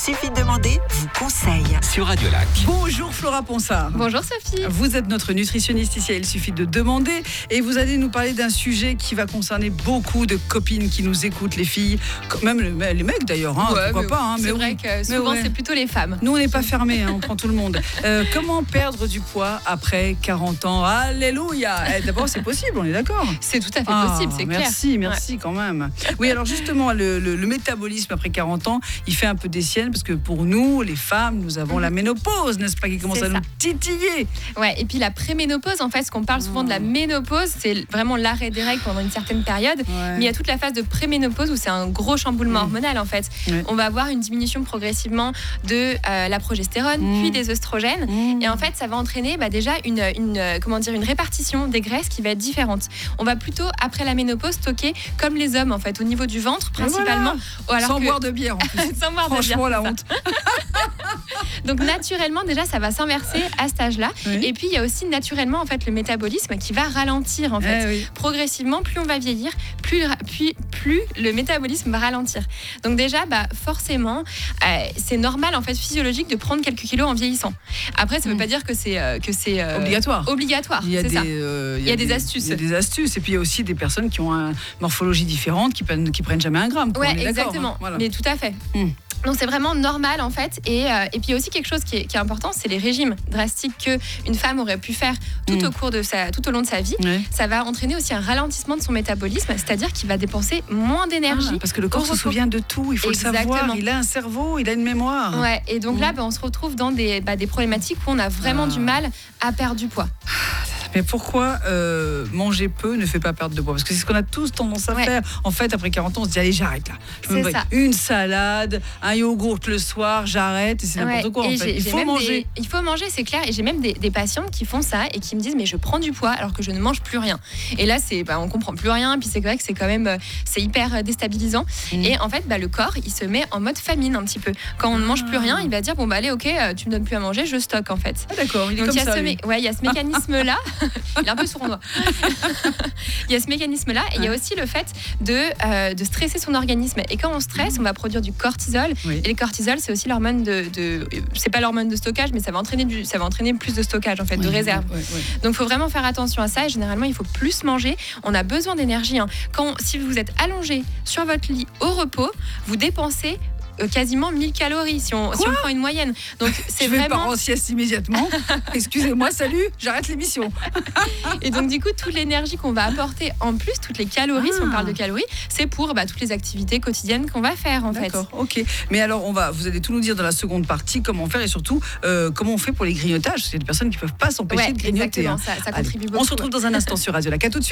suffit de demander vous conseille. Sur Radio Lac. Bonjour Flora Ponsard. Bonjour Sophie. Vous êtes notre nutritionniste ici, il suffit de demander. Et vous allez nous parler d'un sujet qui va concerner beaucoup de copines qui nous écoutent, les filles, même les mecs d'ailleurs, pourquoi pas. C'est vrai que souvent c'est plutôt les femmes. Nous on n'est pas fermés, on prend tout le monde. Comment perdre du poids après 40 ans? Alléluia. D'abord c'est possible, on est d'accord? C'est tout à fait possible, c'est clair. Merci quand même. Oui, alors justement, le métabolisme après 40 ans, il fait un peu des siennes parce que pour nous, les femmes, nous avons la ménopause, n'est-ce pas, qui commence à nous titiller. Ouais, et puis la préménopause, en fait, ce qu'on parle souvent de la ménopause, c'est vraiment l'arrêt des règles pendant une certaine période. Mais il y a toute la phase de préménopause où c'est un gros chamboulement hormonal, en fait. On va avoir une diminution progressivement de la progestérone, puis des œstrogènes. Et en fait, ça va entraîner déjà une répartition des graisses qui va être différente. On va plutôt, après la ménopause, stocker comme les hommes, en fait, au niveau du ventre, principalement. Voilà. Sans boire de bière, en plus. Sans boire de bière. Franchement, la honte. Donc naturellement déjà ça va s'inverser à cet âge-là. Et puis il y a aussi naturellement en fait le métabolisme qui va ralentir en fait. Progressivement, plus on va vieillir, plus le métabolisme va ralentir. Donc déjà forcément c'est normal en fait physiologique de prendre quelques kilos en vieillissant. Après ça veut pas dire que c'est obligatoire. Il y a des astuces. Il y a des astuces et puis il y a aussi des personnes qui ont une morphologie différente qui prennent jamais un gramme. Ouais, exactement. Voilà. Mais tout à fait. Donc c'est vraiment normal en fait et puis il y a aussi quelque chose qui est important, c'est les régimes drastiques qu'une femme aurait pu faire tout au long de sa vie. Ça va entraîner aussi un ralentissement de son métabolisme, c'est-à-dire qu'il va dépenser moins d'énergie. Parce que le corps se souvient de tout, il faut le savoir, il a un cerveau, il a une mémoire. Ouais, et donc là on se retrouve dans des problématiques où on a vraiment du mal à perdre du poids. Mais pourquoi manger peu ne fait pas perdre de poids? Parce que c'est ce qu'on a tous tendance à faire. En fait, après 40 ans, on se dit allez, j'arrête là. C'est ça. Une salade, un yogourt le soir, j'arrête et c'est n'importe quoi. En fait. Il faut manger. Il faut manger, c'est clair. Et j'ai même des patientes qui font ça et qui me disent mais je prends du poids alors que je ne mange plus rien. Et là, on comprend plus rien. Puis c'est vrai que c'est quand même c'est hyper déstabilisant. Et en fait, le corps, il se met en mode famine un petit peu. Quand on ne mange plus rien, il va dire bon allez, ok, tu me donnes plus à manger, je stocke en fait. Ah, d'accord. Il est donc comme ça. Il y a ce mécanisme là. Il est un peu sournois. Il y a ce mécanisme-là et il y a aussi le fait de stresser son organisme. Et quand on stresse, on va produire du cortisol. Et le cortisol, c'est aussi l'hormone c'est pas l'hormone de stockage, mais ça va entraîner plus de stockage en fait, de réserve. Donc il faut vraiment faire attention à ça. Et généralement, il faut plus manger. On a besoin d'énergie. Si vous êtes allongé sur votre lit au repos, vous dépensez quasiment 1000 calories si on prend une moyenne. Donc c'est je vais pas en sieste immédiatement. Excusez-moi, salut, j'arrête l'émission. Et donc du coup toute l'énergie qu'on va apporter en plus, toutes les calories, si on parle de calories, c'est pour toutes les activités quotidiennes qu'on va faire en fait. D'accord, ok. Mais alors vous allez tout nous dire dans la seconde partie comment faire et surtout comment on fait pour les grignotages. C'est des personnes qui peuvent pas s'empêcher de grignoter. Exactement, ça contribue beaucoup. On se retrouve dans un instant sur Radio Lac. À tout de suite.